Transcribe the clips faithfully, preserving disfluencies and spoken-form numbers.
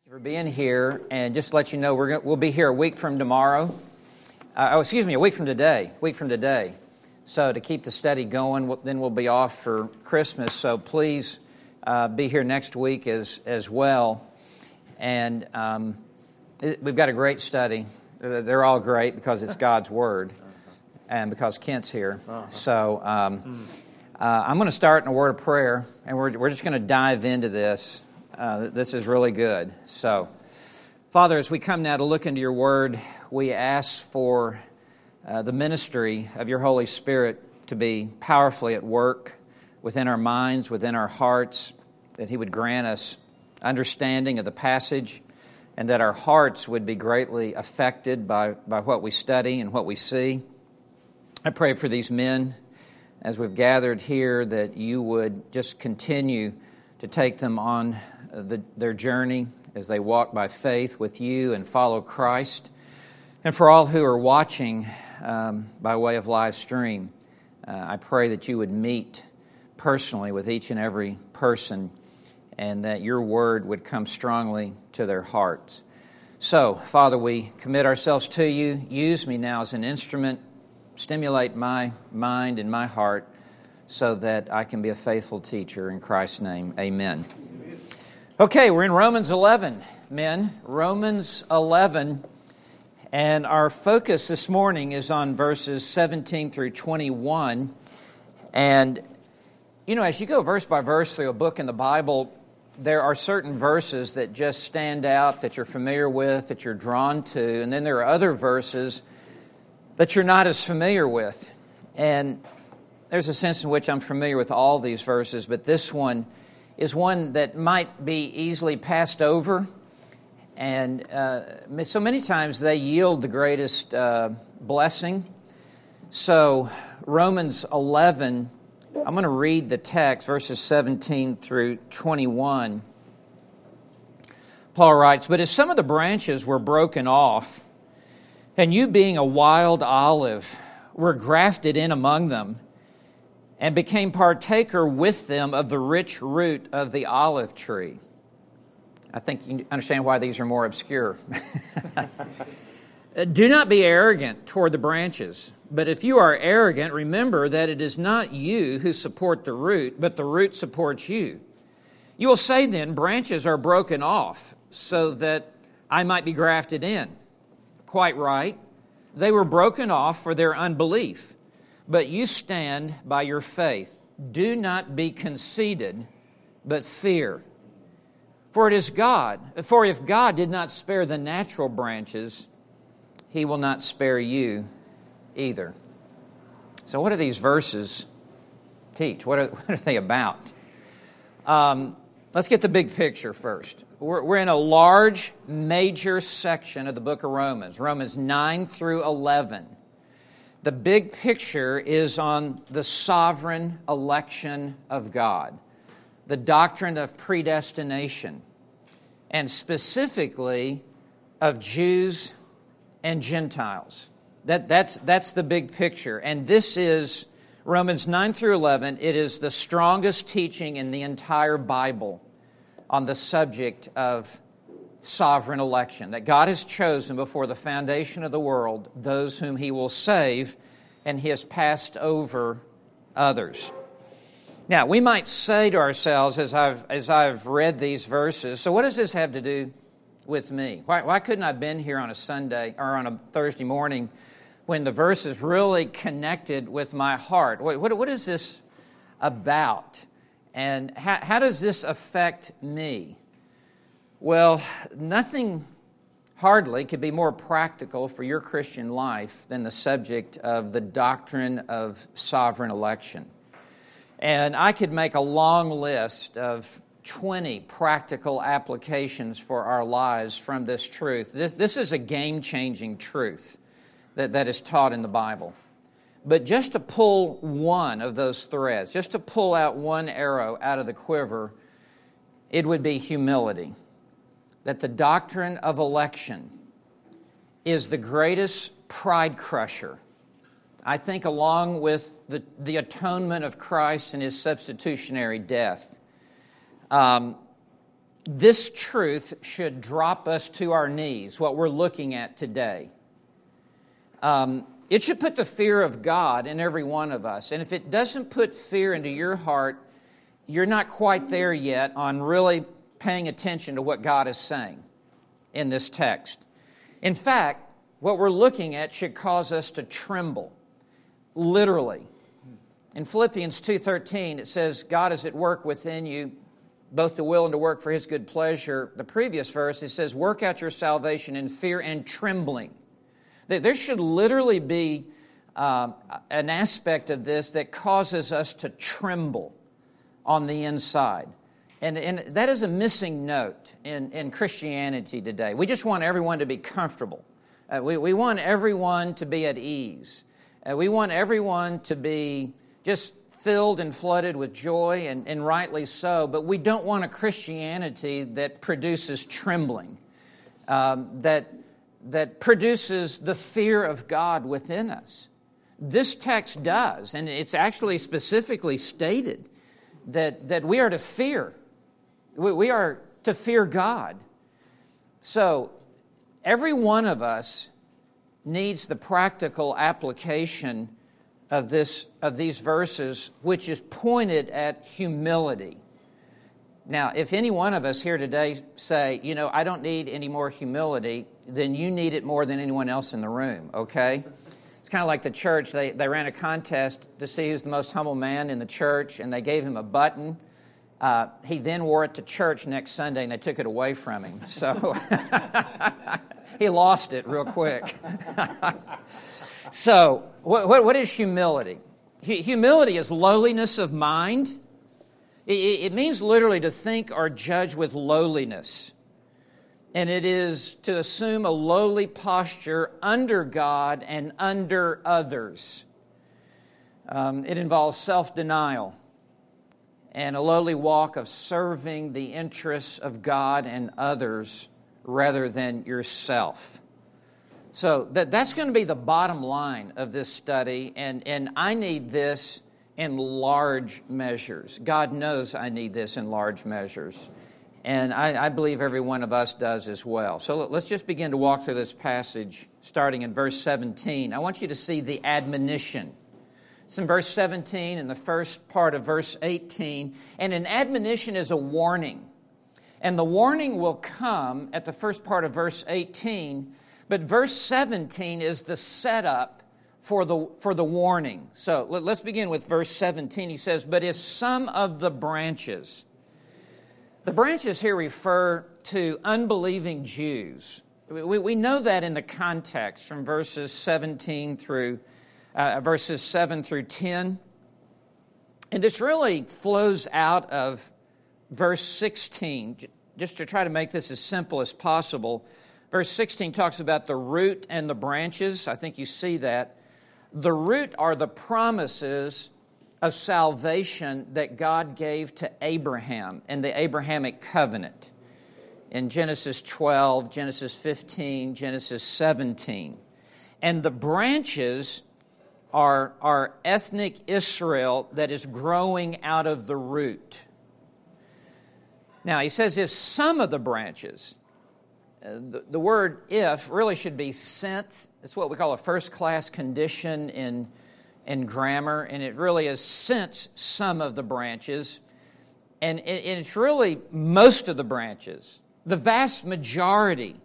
For being here, and just to let you know, we're going, we'll be here a week from tomorrow. Uh, oh, excuse me, a week from today. A week from today. So to keep the study going, we'll, then we'll be off for Christmas. So please uh, be here next week as as well. And um, it, we've got a great study. They're all great because it's God's Word, and because Kent's here. Uh-huh. So um, uh, I'm going to start in a word of prayer, and we're we're just going to dive into this. Uh, this is really good. So, Father, as we come now to look into your word, we ask for uh, the ministry of your Holy Spirit to be powerfully at work within our minds, within our hearts, that he would grant us understanding of the passage, and that our hearts would be greatly affected by, by what we study and what we see. I pray for these men as we've gathered here that you would just continue to take them on The, their journey as they walk by faith with you and follow Christ. And for all who are watching um, by way of live stream, uh, I pray that you would meet personally with each and every person and that your word would come strongly to their hearts. So, Father, we commit ourselves to you. Use me now as an instrument. Stimulate my mind and my heart so that I can be a faithful teacher. In Christ's name, amen. Okay, we're in Romans eleven, men. Romans eleven, and our focus this morning is on verses seventeen through twenty-one. And, you know, as you go verse by verse through a book in the Bible, there are certain verses that just stand out, that you're familiar with, that you're drawn to, and then there are other verses that you're not as familiar with. And there's a sense in which I'm familiar with all these verses, but this one is one that might be easily passed over. And uh, so many times they yield the greatest uh, blessing. So Romans eleven, I'm going to read the text, verses seventeen through twenty-one. Paul writes, "But as some of the branches were broken off, and you being a wild olive were grafted in among them, and became partaker with them of the rich root of the olive tree." I think you understand why these are more obscure. "Do not be arrogant toward the branches, but if you are arrogant, remember that it is not you who support the root, but the root supports you. You will say then, branches are broken off, so that I might be grafted in. Quite right. They were broken off for their unbelief. But you stand by your faith. Do not be conceited, but fear. For it is God. For if God did not spare the natural branches, He will not spare you either." So what do these verses teach? What are, what are they about? Um, let's get the big picture first. We're, we're in a large, major section of the book of Romans, Romans nine through eleven. The big picture is on the sovereign election of God, the doctrine of predestination, and specifically of Jews and Gentiles. That, that's, that's the big picture. And this is Romans nine through eleven. It is the strongest teaching in the entire Bible on the subject of sovereign election, that God has chosen before the foundation of the world those whom He will save, and He has passed over others. Now, we might say to ourselves, as I've as I've read these verses, so what does this have to do with me? Why, why couldn't I have been here on a Sunday or on a Thursday morning when the verses really connected with my heart? What, what, what is this about? And how, how does this affect me? Well, nothing hardly could be more practical for your Christian life than the subject of the doctrine of sovereign election. And I could make a long list of twenty practical applications for our lives from this truth. This, this is a game-changing truth that, that is taught in the Bible. But just to pull one of those threads, just to pull out one arrow out of the quiver, it would be humility. That the doctrine of election is the greatest pride crusher. I think along with the, the atonement of Christ and His substitutionary death, um, this truth should drop us to our knees, what we're looking at today. Um, it should put the fear of God in every one of us. And if it doesn't put fear into your heart, you're not quite there yet on really paying attention to what God is saying in this text. In fact, what we're looking at should cause us to tremble, literally. In Philippians two thirteen, it says, God is at work within you, both to will and to work for His good pleasure. The previous verse, it says, work out your salvation in fear and trembling. There should literally be uh, an aspect of this that causes us to tremble on the inside. And, and that is a missing note in, in Christianity today. We just want everyone to be comfortable. Uh, we, we want everyone to be at ease. Uh, we want everyone to be just filled and flooded with joy, and, and rightly so, but we don't want a Christianity that produces trembling, um, that, that produces the fear of God within us. This text does, and it's actually specifically stated that, that we are to fear. We, we are to fear God. So, every one of us needs the practical application of this of these verses, which is pointed at humility. Now, if any one of us here today say, you know, I don't need any more humility, then you need it more than anyone else in the room, okay? It's kind of like the church. They, they ran a contest to see who's the most humble man in the church, and they gave him a button. Uh, he then wore it to church next Sunday, and they took it away from him. So he lost it real quick. So, what, what, what is humility? Humility is lowliness of mind. It, it means literally to think or judge with lowliness. And it is to assume a lowly posture under God and under others. Um, it involves self-denial and a lowly walk of serving the interests of God and others rather than yourself. So that, that's going to be the bottom line of this study, and, and I need this in large measures. God knows I need this in large measures, and I, I believe every one of us does as well. So let's just begin to walk through this passage, starting in verse seventeen. I want you to see the admonition. It's in verse seventeen and the first part of verse eighteen, and an admonition is a warning. And the warning will come at the first part of verse eighteen, but verse seventeen is the setup for the, for the warning. So let's begin with verse seventeen. He says, but if some of the branches, the branches here refer to unbelieving Jews. We, we know that in the context from verses seventeen through, uh, verses seven through ten. And this really flows out of verse sixteen, just to try to make this as simple as possible. Verse sixteen talks about the root and the branches. I think you see that. The root are the promises of salvation that God gave to Abraham in the Abrahamic covenant. In Genesis twelve, Genesis fifteen, Genesis seventeen. And the branches are, are ethnic Israel that is growing out of the root. Now, he says if some of the branches, uh, the, the word if really should be since. It's what we call a first-class condition in, in grammar, and it really is since some of the branches. And it, and it's really most of the branches. The vast majority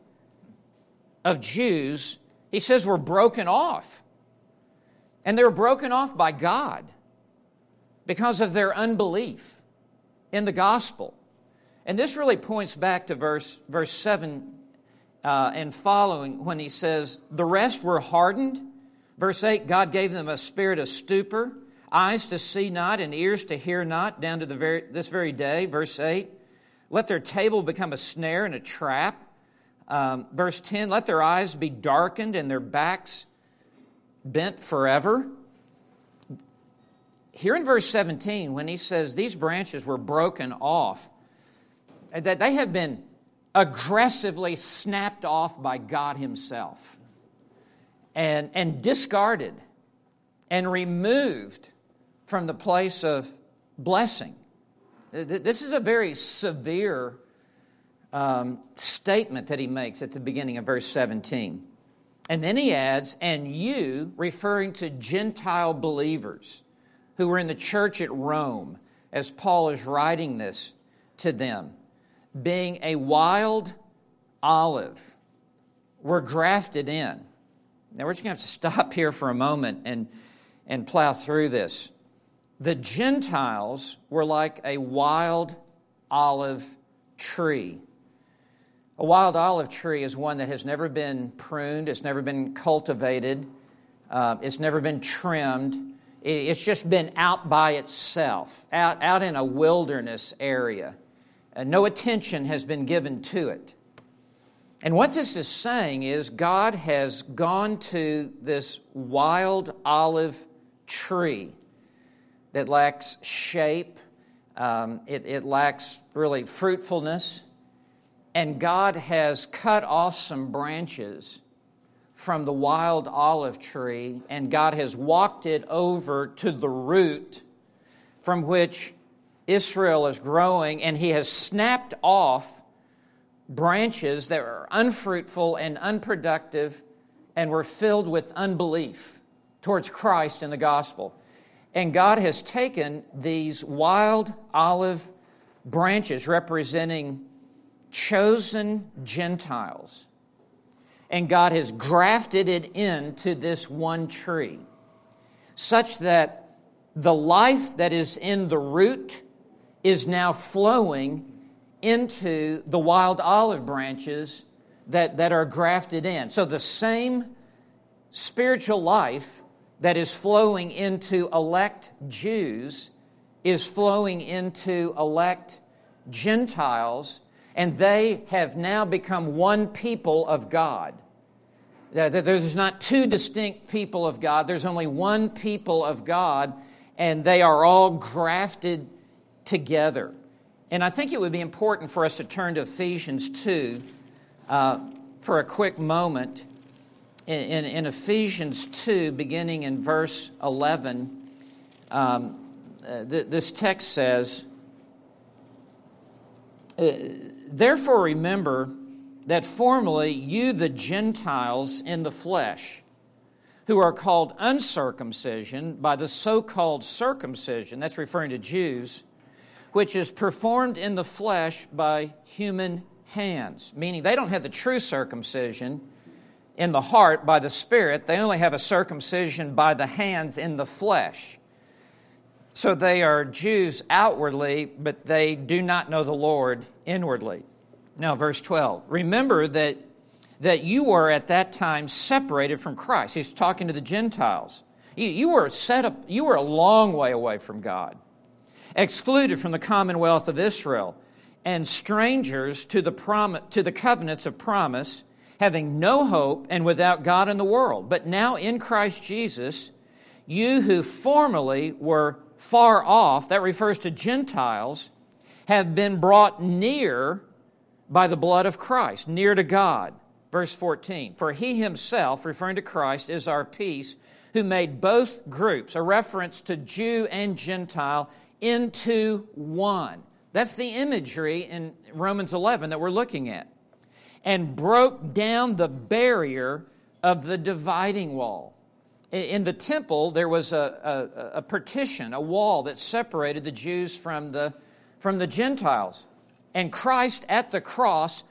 of Jews, he says, were broken off. And they were broken off by God because of their unbelief in the gospel. And this really points back to verse, verse seven uh, and following when he says, the rest were hardened. Verse eight, God gave them a spirit of stupor, eyes to see not and ears to hear not, down to the very, this very day. Verse eight, let their table become a snare and a trap. Um, verse ten, let their eyes be darkened and their backs bent forever. Here in verse seventeen, when he says these branches were broken off, that they have been aggressively snapped off by God Himself and, and discarded and removed from the place of blessing. This is a very severe um, statement that he makes at the beginning of verse seventeen. And then he adds, and you, referring to Gentile believers who were in the church at Rome, as Paul is writing this to them, being a wild olive, were grafted in. Now we're just going to have to stop here for a moment and, and plow through this. The Gentiles were like a wild olive tree. A wild olive tree is one that has never been pruned, it's never been cultivated, uh, it's never been trimmed. It's just been out by itself, out, out in a wilderness area. Uh, no attention has been given to it. And what this is saying is God has gone to this wild olive tree that lacks shape, um, it, it lacks really fruitfulness, and God has cut off some branches from the wild olive tree, and God has walked it over to the root from which Israel is growing, and He has snapped off branches that were unfruitful and unproductive and were filled with unbelief towards Christ and the gospel. And God has taken these wild olive branches representing chosen Gentiles, and God has grafted it into this one tree, such that the life that is in the root is now flowing into the wild olive branches that, that are grafted in. So the same spiritual life that is flowing into elect Jews is flowing into elect Gentiles, and they have now become one people of God. There's not two distinct people of God. There's only one people of God, and they are all grafted together. And I think it would be important for us to turn to Ephesians two uh, for a quick moment. In, in, in Ephesians two, beginning in verse eleven, um, uh, th- this text says, uh, therefore remember that formerly you, the Gentiles in the flesh, who are called uncircumcision by the so-called circumcision, that's referring to Jews, which is performed in the flesh by human hands, meaning they don't have the true circumcision in the heart by the Spirit, they only have a circumcision by the hands in the flesh. So they are Jews outwardly, but they do not know the Lord inwardly. Now, verse twelve. Remember that, that you were at that time separated from Christ. He's talking to the Gentiles. You, you were set up, you were a long way away from God, excluded from the commonwealth of Israel, and strangers to the prom- to the covenants of promise, having no hope and without God in the world. But now in Christ Jesus, you who formerly were far off, that refers to Gentiles, have been brought near by the blood of Christ, near to God. Verse fourteen, for He Himself, referring to Christ, is our peace, who made both groups, a reference to Jew and Gentile, into one. That's the imagery in Romans eleven that we're looking at. And broke down the barrier of the dividing wall. In the temple, there was a, a, a partition, a wall that separated the Jews from the, from the Gentiles. And Christ at the cross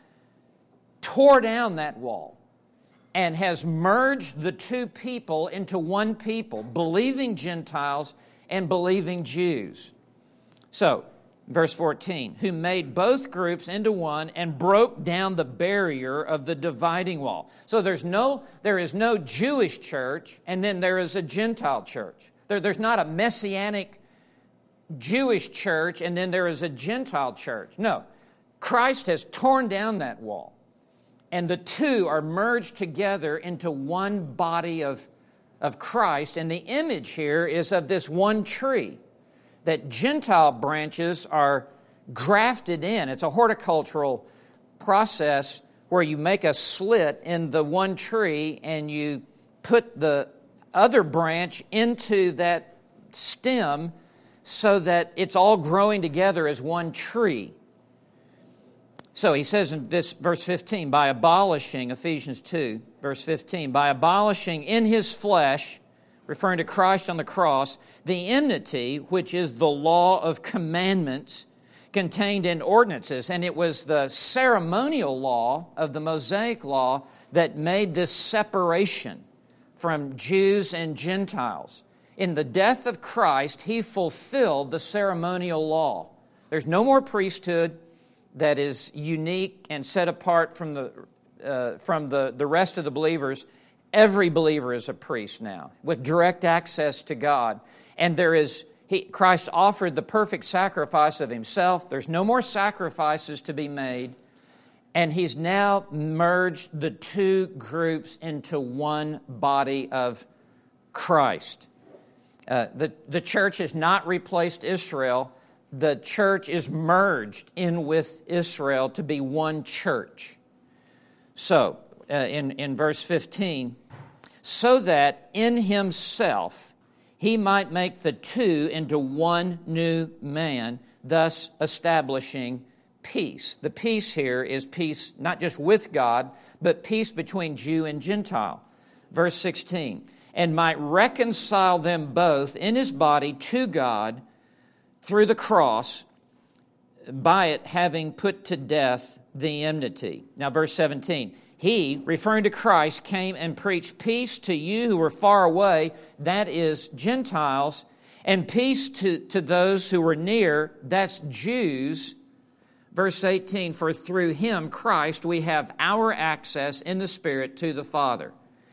tore down that wall and has merged the two people into one people, believing Gentiles and believing Jews. So, verse fourteen, who made both groups into one and broke down the barrier of the dividing wall. So there's no, there is no Jewish church, and then there is a Gentile church. There, there's not a Messianic Jewish church, and then there is a Gentile church. No, Christ has torn down that wall, and the two are merged together into one body of, of Christ, and the image here is of this one tree, that Gentile branches are grafted in. It's a horticultural process where you make a slit in the one tree and you put the other branch into that stem so that it's all growing together as one tree. So he says in this verse fifteen, by abolishing, Ephesians two, verse fifteen, by abolishing in his flesh, referring to Christ on the cross, the enmity, which is the law of commandments contained in ordinances. And it was the ceremonial law of the Mosaic law that made this separation from Jews and Gentiles. In the death of Christ, he fulfilled the ceremonial law. There's no more priesthood that is unique and set apart from the uh, from the, the rest of the believers. Every believer is a priest now, with direct access to God. And there is he, Christ offered the perfect sacrifice of himself. There's no more sacrifices to be made. And he's now merged the two groups into one body of Christ. Uh, the, the church has not replaced Israel. The church is merged in with Israel to be one church. So, uh, in, in verse fifteen, so that in himself he might make the two into one new man, thus establishing peace. The peace here is peace not just with God, but peace between Jew and Gentile. Verse sixteen, and might reconcile them both in his body to God through the cross, by it having put to death the enmity. Now verse seventeen, he, referring to Christ, came and preached peace to you who were far away, that is Gentiles, and peace to, to those who were near, that's Jews. Verse eighteen, for through him, Christ, we have our access in the Spirit to the Father.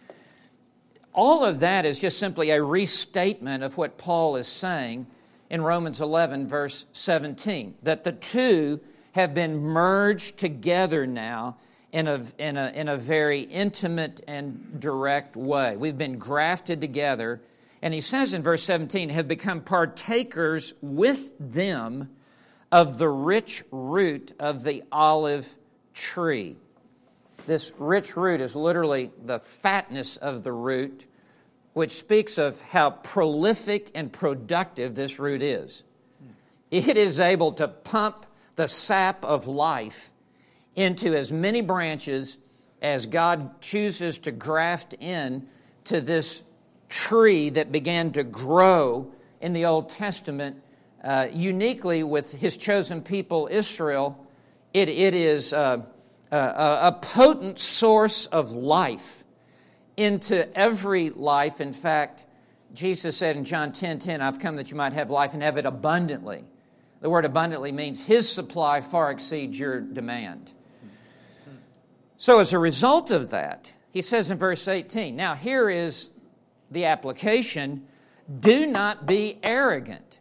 All of that is just simply a restatement of what Paul is saying in Romans eleven, verse seventeen, that the two have been merged together now in a, in a, in a very intimate and direct way. We've been grafted together. And he says in verse seventeen, have become partakers with them of the rich root of the olive tree. This rich root is literally the fatness of the root, which speaks of how prolific and productive this root is. It is able to pump the sap of life into as many branches as God chooses to graft in to this tree that began to grow in the Old Testament, uh, uniquely with his chosen people, Israel. It, it is uh, a, a potent source of life into every life. In fact, Jesus said in John ten ten, I've come that you might have life and have it abundantly. The word abundantly means his supply far exceeds your demand. So as a result of that, he says in verse eighteen, now here is the application, do not be arrogant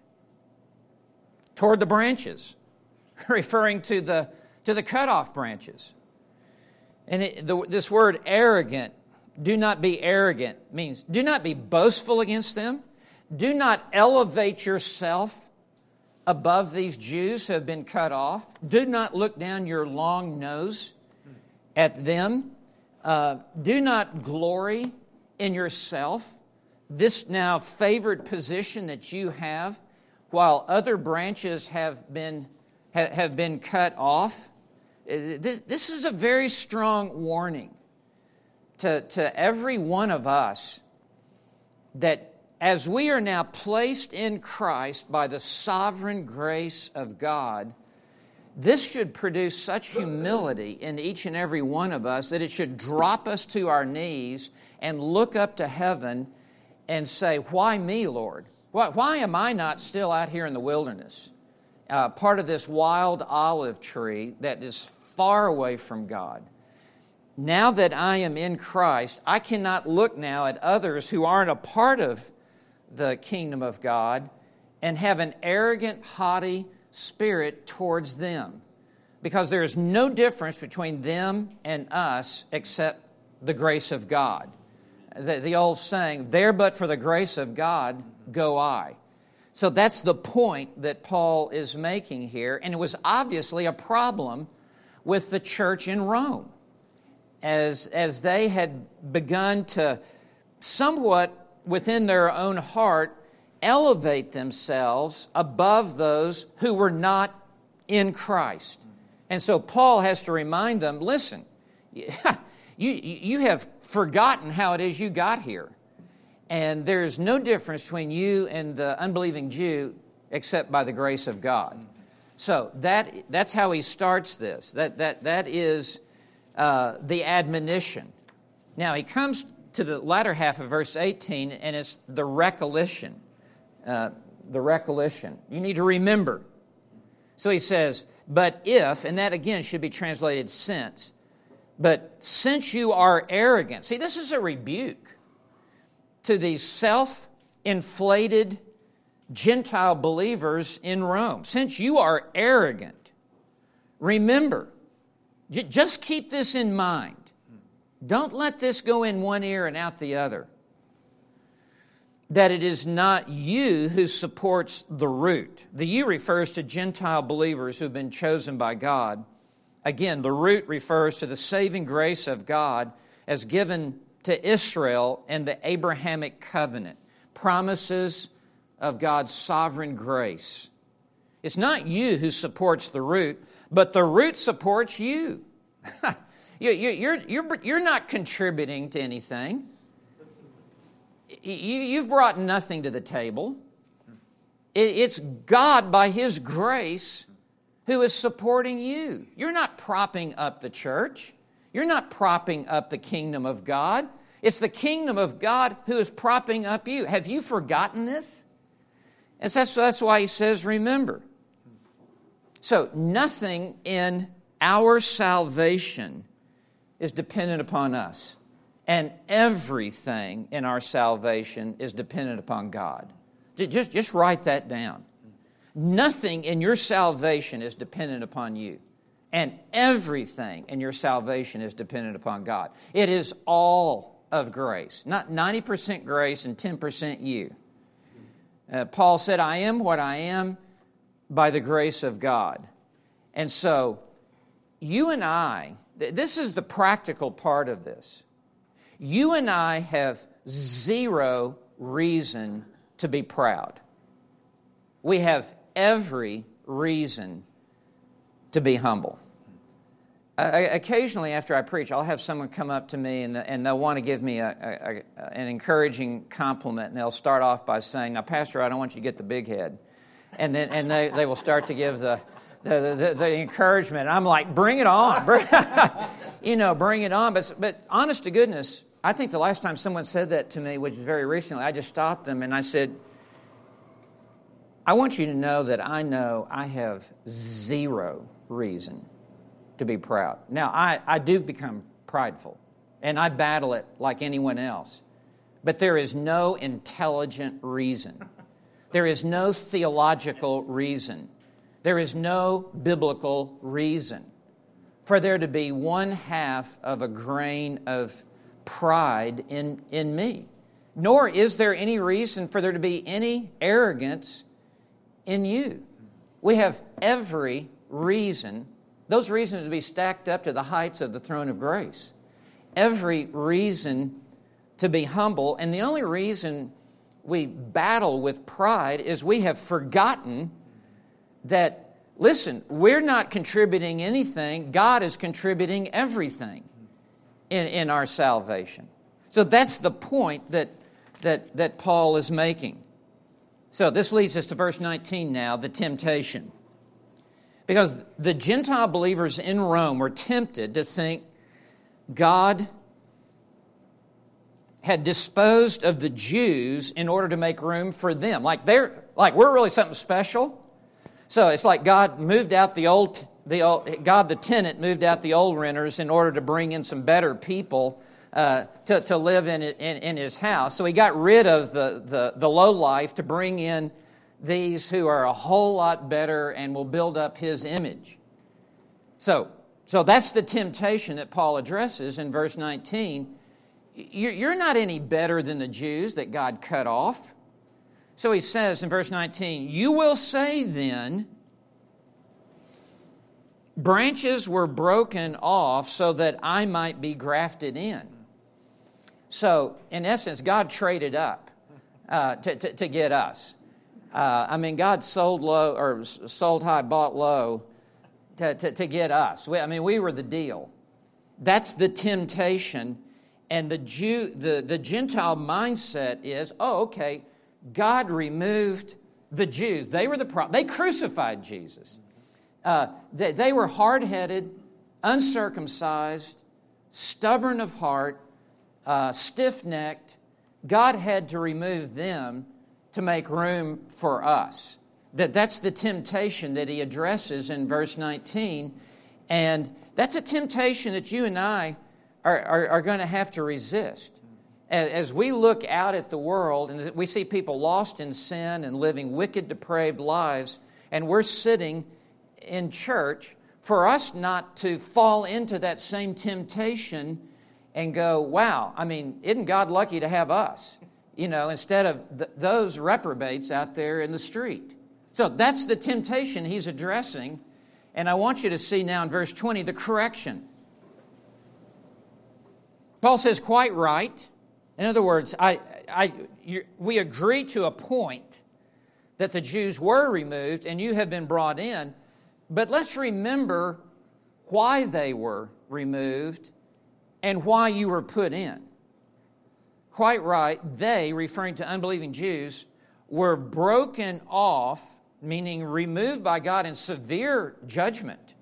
toward the branches, referring to the, to the cut-off branches. And it, the, this word arrogant, do not be arrogant, means do not be boastful against them. Do not elevate yourself above these Jews who have been cut off. Do not look down your long nose at them. Uh, do not glory in yourself, this now favored position that you have, while other branches have been ha, have been cut off. This, this is a very strong warning to, to every one of us that as we are now placed in Christ by the sovereign grace of God, this should produce such humility in each and every one of us that it should drop us to our knees and look up to heaven and say, why me, Lord? Why, why am I not still out here in the wilderness, uh, part of this wild olive tree that is far away from God? Now that I am in Christ, I cannot look now at others who aren't a part of the kingdom of God and have an arrogant, haughty spirit towards them, because there is no difference between them and us except the grace of God. The, the old saying, there but for the grace of God go I. So that's the point that Paul is making here, and it was obviously a problem with the church in Rome, as, as they had begun to somewhat within their own heart elevate themselves above those who were not in Christ. And so Paul has to remind them, listen, you, you have forgotten how it is you got here. And there's no difference between you and the unbelieving Jew except by the grace of God. So that that's how he starts this. That that that is uh, the admonition. Now he comes to the latter half of verse eighteen, and it's the recollection. Uh, the recollection. You need to remember. So he says, but if, and that again should be translated since, but since you are arrogant. See, this is a rebuke to these self-inflated Gentile believers in Rome. Since you are arrogant, remember, just keep this in mind. Don't let this go in one ear and out the other. That it is not you who supports the root. The you refers to Gentile believers who have been chosen by God. Again, the root refers to the saving grace of God as given to Israel and the Abrahamic covenant. Promises of God's sovereign grace. It's not you who supports the root, but the root supports you. you're, you're, you're not contributing to anything. You've brought nothing to the table. It's God, by His grace, who is supporting you. You're not propping up the church. You're not propping up the kingdom of God. It's the kingdom of God who is propping up you. Have you forgotten this? And that's, that's why he says, remember. So nothing in our salvation is dependent upon us. And everything in our salvation is dependent upon God. Just, just write that down. Nothing in your salvation is dependent upon you. And everything in your salvation is dependent upon God. It is all of grace. Not ninety percent grace and ten percent you. Uh, Paul said, I am what I am by the grace of God. And so, you and I, th- this is the practical part of this. You and I have zero reason to be proud. We have every reason to be humble. Uh, occasionally after I preach, I'll have someone come up to me and, the, and they'll want to give me a, a, a, an encouraging compliment, and they'll start off by saying, now, Pastor, I don't want you to get the big head. And then and they, they will start to give the, the, the, the encouragement. And I'm like, bring it on. you know, bring it on. But, but honest to goodness, I think the last time someone said that to me, which is very recently, I just stopped them and I said, I want you to know that I know I have zero reason to be proud. Now, I, I do become prideful, and I battle it like anyone else. But there is no intelligent reason. There is no theological reason. There is no biblical reason for there to be one half of a grain of pride in, in me. Nor is there any reason for there to be any arrogance in you. We have every reason, those reasons to be stacked up to the heights of the throne of grace. Every reason to be humble, and the only reason we battle with pride is we have forgotten that, listen, we're not contributing anything, God is contributing everything in, in our salvation. So that's the point that, that, that Paul is making. So this leads us to verse nineteen now, the temptation. Because the Gentile believers in Rome were tempted to think God had disposed of the Jews in order to make room for them. Like they're like we're really something special. So it's like God moved out the old the old, God the tenant moved out the old renters in order to bring in some better people uh, to to live in, in in His house. So He got rid of the the the low life to bring in these who are a whole lot better and will build up His image. So, so that's the temptation that Paul addresses in verse nineteen. You're not any better than the Jews that God cut off. So he says in verse nineteen, you will say then, branches were broken off so that I might be grafted in. So, in essence, God traded up uh, to, to, to get us. Uh, I mean, God sold low or sold high, bought low. to, to, to get us. We, I mean, we were the deal. That's the temptation. And the Jew, the, the Gentile mindset is, oh, okay, God removed the Jews. They were the problem. They crucified Jesus. Uh, they, they were hard-headed, uncircumcised, stubborn of heart, uh, stiff-necked. God had to remove them to make room for us. That, that's the temptation that he addresses in verse nineteen. And that's a temptation that you and I are, are, are going to have to resist. As, as we look out at the world and we see people lost in sin and living wicked, depraved lives, and we're sitting in church, for us not to fall into that same temptation and go, wow, I mean, isn't God lucky to have us? You know, instead of th- those reprobates out there in the street. So that's the temptation he's addressing. And I want you to see now in verse twenty the correction. Paul says, quite right. In other words, I, I, you, we agree to a point that the Jews were removed and you have been brought in. But let's remember why they were removed and why you were put in. Quite right, they, referring to unbelieving Jews, were broken off, meaning removed by God in severe judgment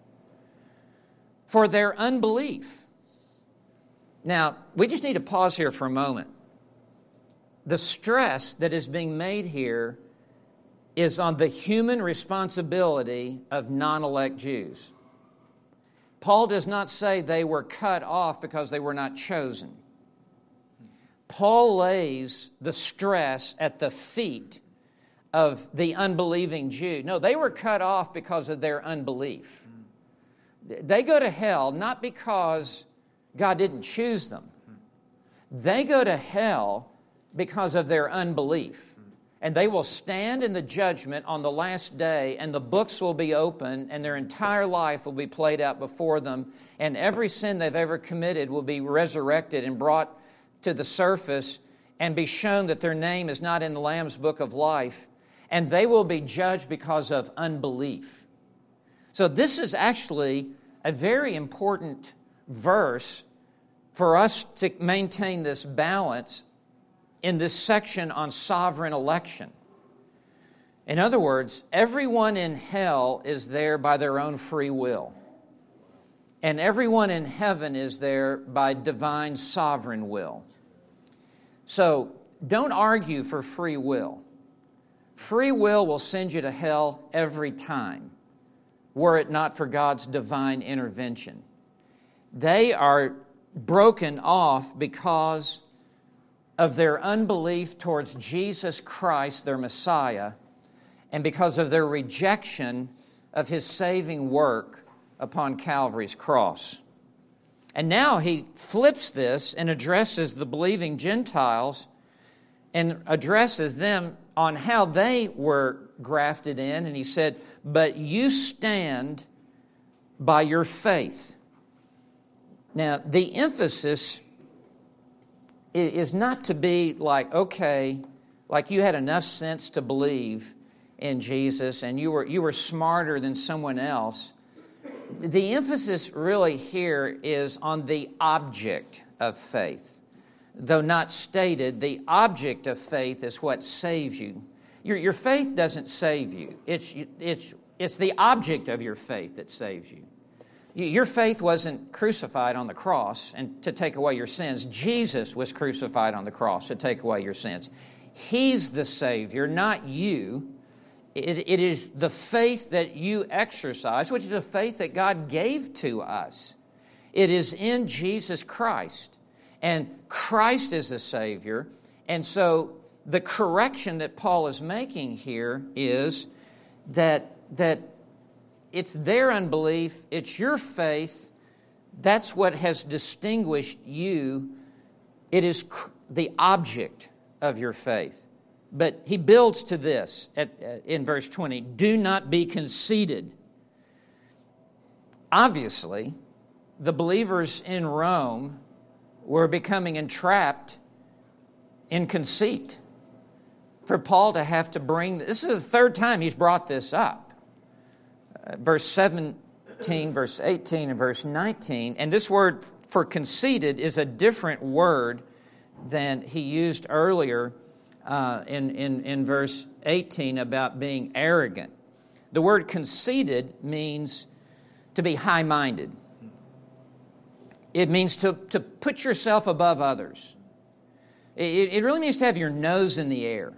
for their unbelief. Now, we just need to pause here for a moment. The stress that is being made here is on the human responsibility of non-elect Jews. Paul does not say they were cut off because they were not chosen. Paul lays the stress at the feet of the unbelieving Jew. No, they were cut off because of their unbelief. They go to hell not because God didn't choose them. They go to hell because of their unbelief. And they will stand in the judgment on the last day, and the books will be open, and their entire life will be played out before them, and every sin they've ever committed will be resurrected and brought to the surface and be shown that their name is not in the Lamb's book of life, and they will be judged because of unbelief. So this is actually a very important verse for us to maintain this balance in this section on sovereign election. In other words, everyone in hell is there by their own free will. And everyone in heaven is there by divine sovereign will. So don't argue for free will. Free will will send you to hell every time, were it not for God's divine intervention. They are broken off because of their unbelief towards Jesus Christ, their Messiah, and because of their rejection of His saving work upon Calvary's cross. And now he flips this and addresses the believing Gentiles and addresses them on how they were grafted in. And he said, but you stand by your faith. Now, the emphasis is not to be like, okay, like you had enough sense to believe in Jesus and you were you were smarter than someone else. The emphasis really here is on the object of faith. Though not stated, the object of faith is what saves you. Your, your faith doesn't save you. It's, it's, it's the object of your faith that saves you. Your faith wasn't crucified on the cross and to take away your sins. Jesus was crucified on the cross to take away your sins. He's the Savior, not you. It, it is the faith that you exercise, which is a faith that God gave to us. It is in Jesus Christ. And Christ is the Savior. And so the correction that Paul is making here is that, that it's their unbelief, it's your faith, that's what has distinguished you. It is the object of your faith. But he builds to this at, in verse twenty, do not be conceited. Obviously, the believers in Rome were becoming entrapped in conceit. For Paul to have to bring, this is the third time he's brought this up. Uh, verse seven, eighteen, verse eighteen and verse nineteen, and this word for conceited is a different word than he used earlier uh, in, in, in verse eighteen about being arrogant. The word conceited means to be high-minded. It means to, to put yourself above others. It, it really means to have your nose in the air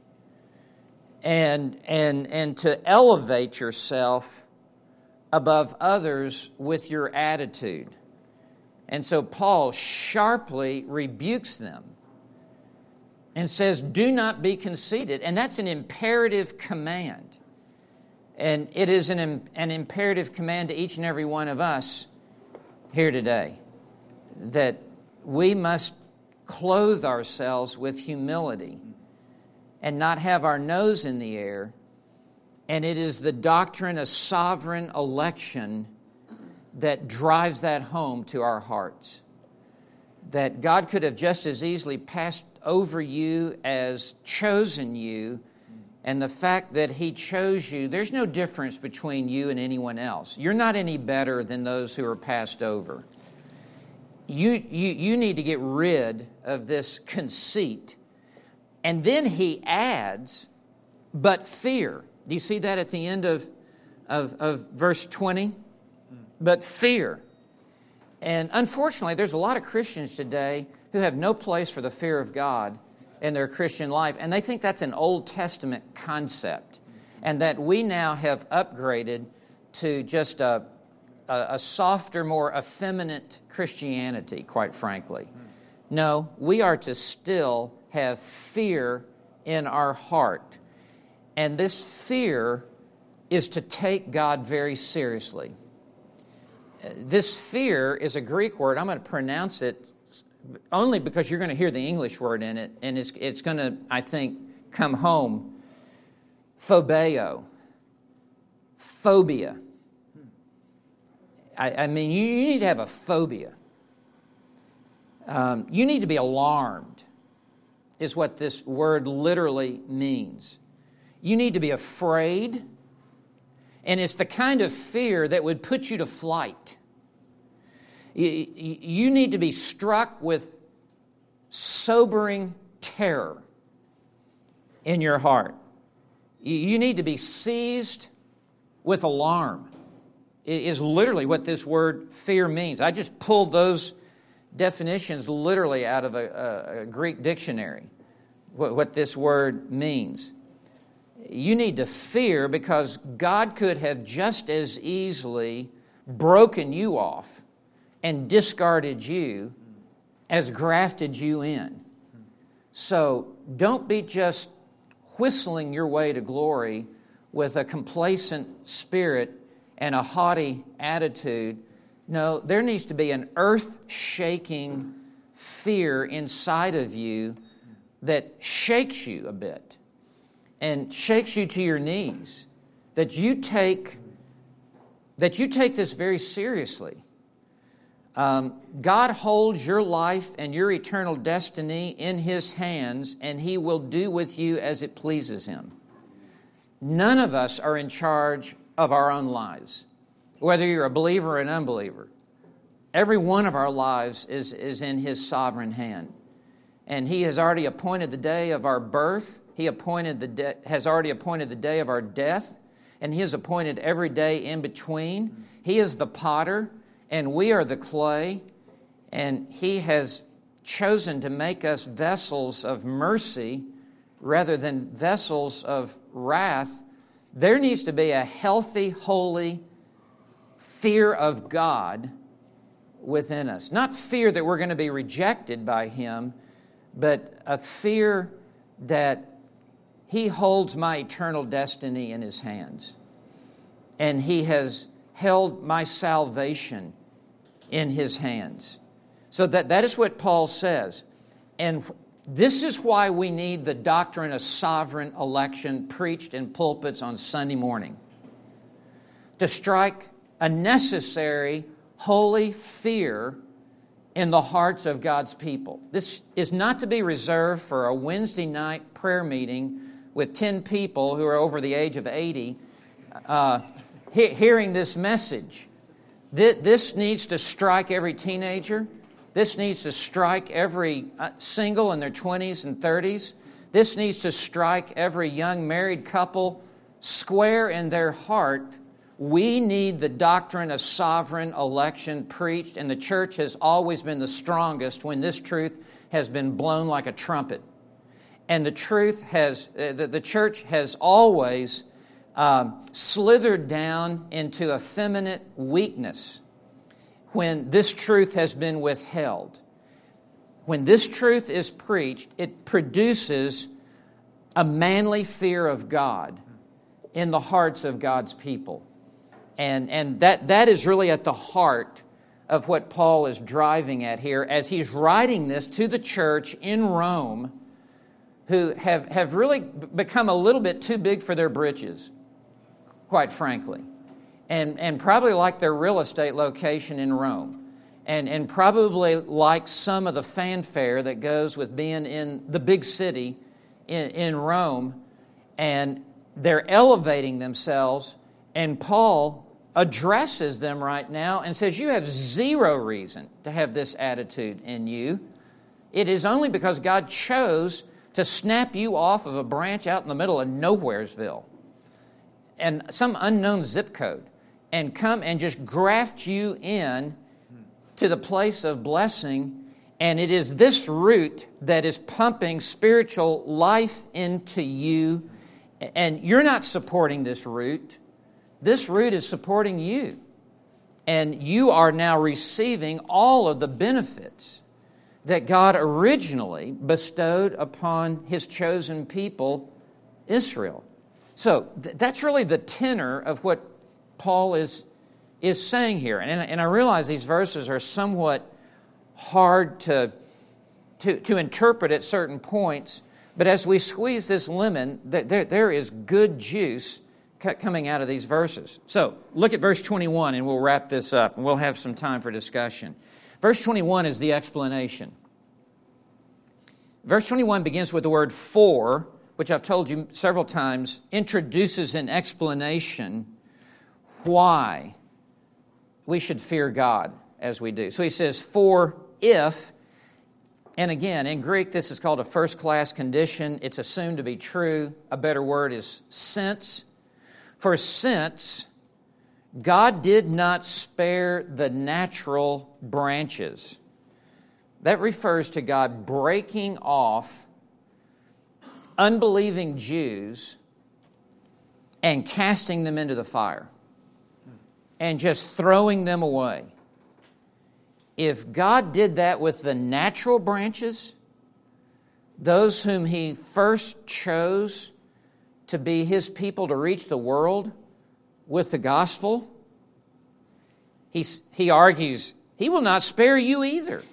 and, and, and to elevate yourself above others with your attitude. And so Paul sharply rebukes them and says, do not be conceited. And that's an imperative command. And it is an, an imperative command to each and every one of us here today, that we must clothe ourselves with humility and not have our nose in the air. And it is the doctrine of sovereign election that drives that home to our hearts. That God could have just as easily passed over you as chosen you. And the fact that He chose you, there's no difference between you and anyone else. You're not any better than those who are passed over. You, you, you need to get rid of this conceit. And then he adds, but fear. Do you see that at the end of, of, of verse twenty? But fear. And unfortunately, there's a lot of Christians today who have no place for the fear of God in their Christian life, and they think that's an Old Testament concept, and that we now have upgraded to just a, a, a softer, more effeminate Christianity, quite frankly. No, we are to still have fear in our heart, and this fear is to take God very seriously. This fear is a Greek word. I'm going to pronounce it only because you're going to hear the English word in it, and it's, it's going to, I think, come home. Phobeo. Phobia. I, I mean, you, you need to have a phobia. Um, you need to be alarmed, is what this word literally means. You need to be afraid, and it's the kind of fear that would put you to flight. You need to be struck with sobering terror in your heart. You need to be seized with alarm. It is literally what this word fear means. I just pulled those definitions literally out of a, a, a Greek dictionary, what, what this word means. You need to fear because God could have just as easily broken you off and discarded you as grafted you in. So don't be just whistling your way to glory with a complacent spirit and a haughty attitude. No, there needs to be an earth-shaking fear inside of you that shakes you a bit and shakes you to your knees, that you take, that you take this very seriously. Um, God holds your life and your eternal destiny in His hands, and He will do with you as it pleases Him. None of us are in charge of our own lives, whether you're a believer or an unbeliever. Every one of our lives is, is in His sovereign hand. And He has already appointed the day of our birth. He appointed the de- has already appointed the day of our death, and He has appointed every day in between. He is the potter, and we are the clay, and He has chosen to make us vessels of mercy rather than vessels of wrath. There needs to be a healthy, holy fear of God within us. Not fear that we're going to be rejected by Him, but a fear that He holds my eternal destiny in His hands. And He has held my salvation in His hands. So that, that is what Paul says. And this is why we need the doctrine of sovereign election preached in pulpits on Sunday morning. To strike a necessary, holy fear in the hearts of God's people. This is not to be reserved for a Wednesday night prayer meeting with ten people who are over the age of eighty uh, he- hearing this message. This needs to strike every teenager. This needs to strike every single in their twenties and thirties. This needs to strike every young married couple square in their heart. We need the doctrine of sovereign election preached, and the church has always been the strongest when this truth has been blown like a trumpet. And the truth has, uh, the, the church has always um, slithered down into effeminate weakness when this truth has been withheld. When this truth is preached, it produces a manly fear of God in the hearts of God's people. And, and that, that is really at the heart of what Paul is driving at here as he's writing this to the church in Rome who have, have really become a little bit too big for their britches, quite frankly. And, and probably like their real estate location in Rome. And, and probably like some of the fanfare that goes with being in the big city in, in Rome. And they're elevating themselves, and Paul addresses them right now and says, you have zero reason to have this attitude in you. It is only because God chose to snap you off of a branch out in the middle of Nowheresville and some unknown zip code and come and just graft you in to the place of blessing. And it is this root that is pumping spiritual life into you. And you're not supporting this root. This root is supporting you. And you are now receiving all of the benefits that God originally bestowed upon His chosen people, Israel. So th- that's really the tenor of what Paul is, is saying here. And, and I realize these verses are somewhat hard to, to, to interpret at certain points. But as we squeeze this lemon, there, there is good juice coming out of these verses. So look at verse twenty-one and we'll wrap this up and we'll have some time for discussion. Verse twenty-one is the explanation. Verse twenty-one begins with the word for, which I've told you several times, introduces an explanation why we should fear God as we do. So he says, for if, and again, in Greek, this is called a first-class condition. It's assumed to be true. A better word is since. For since God did not spare the natural branches, that refers to God breaking off unbelieving Jews and casting them into the fire and just throwing them away. If God did that with the natural branches, those whom He first chose to be His people to reach the world with the gospel, He's, He argues, He will not spare you either.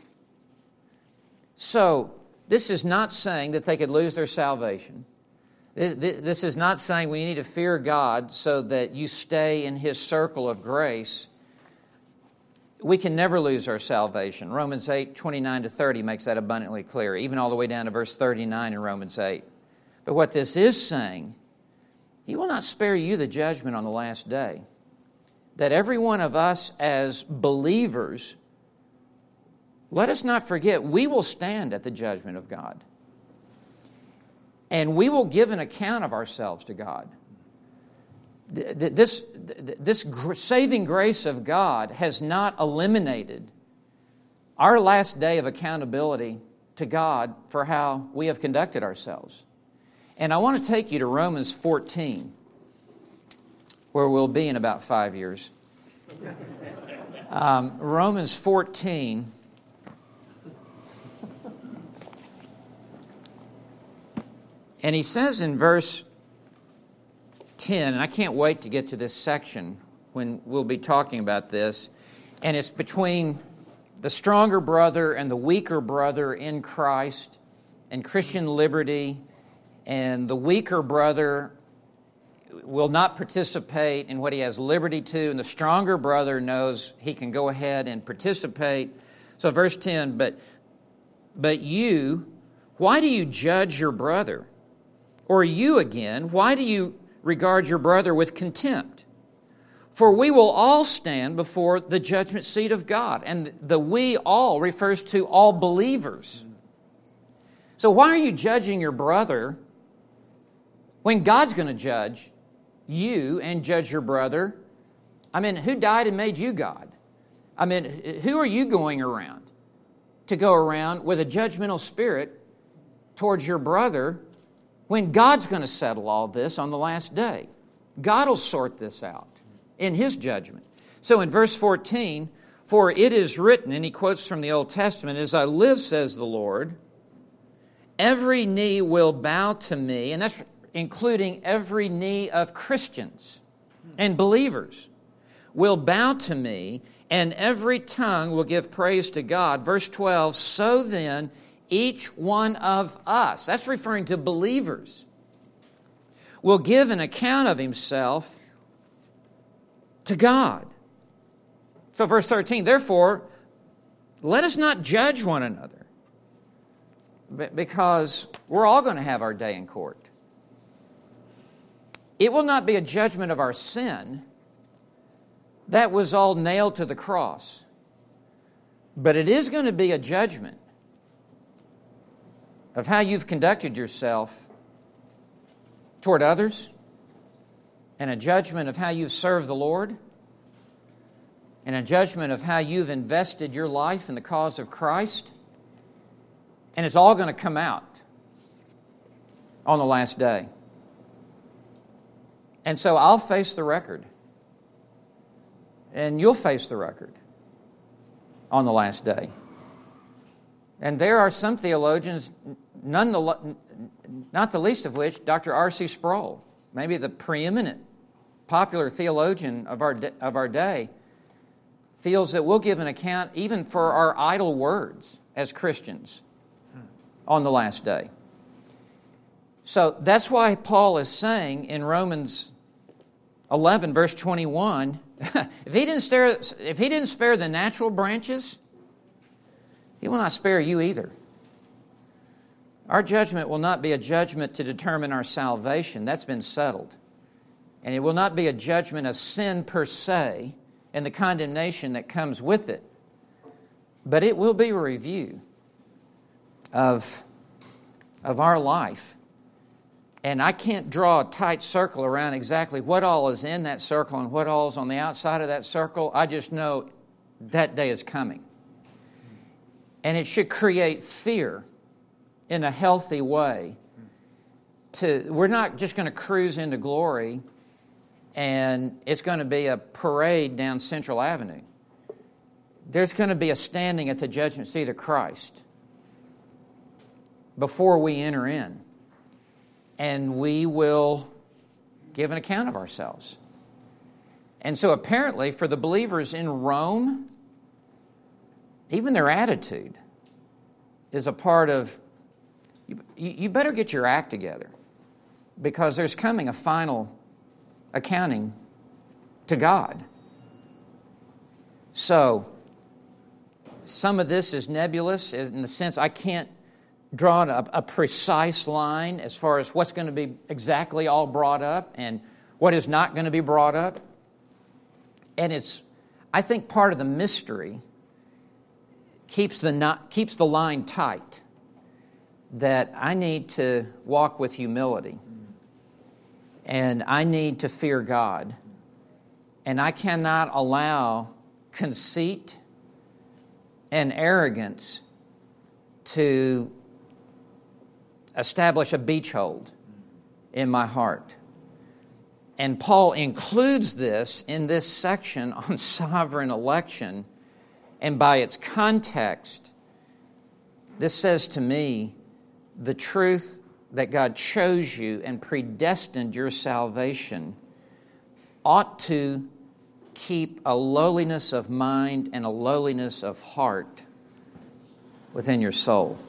So, this is not saying that they could lose their salvation. This is not saying we need to fear God so that you stay in His circle of grace. We can never lose our salvation. Romans eight, twenty-nine to thirty makes that abundantly clear, even all the way down to verse thirty-nine in Romans eight. But what this is saying, He will not spare you the judgment on the last day. That every one of us as believers, let us not forget, we will stand at the judgment of God. And we will give an account of ourselves to God. This, this saving grace of God has not eliminated our last day of accountability to God for how we have conducted ourselves. And I want to take you to Romans fourteen, where we'll be in about five years. Um, Romans fourteen. And he says in verse ten, and I can't wait to get to this section when we'll be talking about this, and it's between the stronger brother and the weaker brother in Christ and Christian liberty, and the weaker brother will not participate in what he has liberty to, and the stronger brother knows he can go ahead and participate. So verse ten, but, but you, why do you judge your brother? Or you again, why do you regard your brother with contempt? For we will all stand before the judgment seat of God. And the we all refers to all believers. So why are you judging your brother when God's going to judge you and judge your brother? I mean, who died and made you God? I mean, who are you going around to go around with a judgmental spirit towards your brother when God's going to settle all this on the last day? God will sort this out in His judgment. So in verse fourteen, for it is written, and he quotes from the Old Testament, as I live, says the Lord, every knee will bow to me, and that's including every knee of Christians and believers, will bow to me, and every tongue will give praise to God. Verse twelve, so then each one of us, that's referring to believers, will give an account of himself to God. So verse thirteen, therefore, let us not judge one another, because we're all going to have our day in court. It will not be a judgment of our sin. That was all nailed to the cross. But it is going to be a judgment of how you've conducted yourself toward others, and a judgment of how you've served the Lord, and a judgment of how you've invested your life in the cause of Christ. And it's all going to come out on the last day. And so I'll face the record. And you'll face the record on the last day. And there are some theologians, none the, not the least of which, Doctor R C Sproul, maybe the preeminent popular theologian of our, of our day, feels that we'll give an account even for our idle words as Christians on the last day. So that's why Paul is saying in Romans eleven, verse twenty-one, if he didn't spare, if he didn't spare the natural branches, He will not spare you either. Our judgment will not be a judgment to determine our salvation. That's been settled. And it will not be a judgment of sin per se and the condemnation that comes with it. But it will be a review of, of our life. And I can't draw a tight circle around exactly what all is in that circle and what all is on the outside of that circle. I just know that day is coming. And it should create fear in a healthy way. To, we're not just going to cruise into glory and it's going to be a parade down Central Avenue. There's going to be a standing at the judgment seat of Christ before we enter in. And we will give an account of ourselves. And so apparently for the believers in Rome, even their attitude is a part of, you, you better get your act together, because there's coming a final accounting to God. So, some of this is nebulous in the sense I can't draw a, a precise line as far as what's going to be exactly all brought up and what is not going to be brought up. And it's, I think part of the mystery keeps the not, keeps the line tight, that I need to walk with humility. And I need to fear God. And I cannot allow conceit and arrogance to establish a beachhold in my heart. And Paul includes this in this section on sovereign election. And by its context, this says to me the truth that God chose you and predestined your salvation ought to keep a lowliness of mind and a lowliness of heart within your soul.